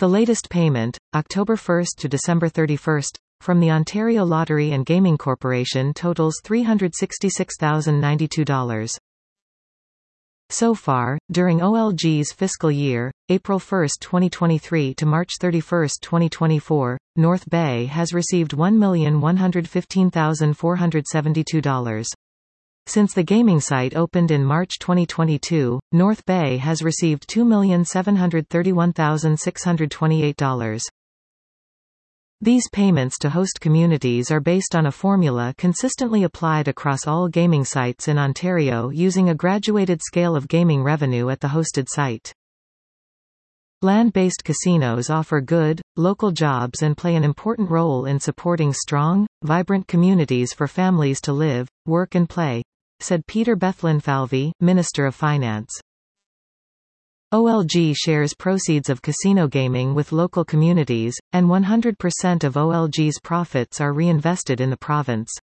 The latest payment, October 1 to December 31, from the Ontario Lottery and Gaming Corporation totals $366,092. So far, during OLG's fiscal year, April 1, 2023 to March 31, 2024, North Bay has received $1,115,472. Since the gaming site opened in March 2022, North Bay has received $2,731,628. These payments to host communities are based on a formula consistently applied across all gaming sites in Ontario using a graduated scale of gaming revenue at the hosted site. Land-based casinos offer good, local jobs and play an important role in supporting strong, vibrant communities for families to live, work and play, said Peter Bethlenfalvy, Minister of Finance. OLG shares proceeds of casino gaming with local communities, and 100% of OLG's profits are reinvested in the province.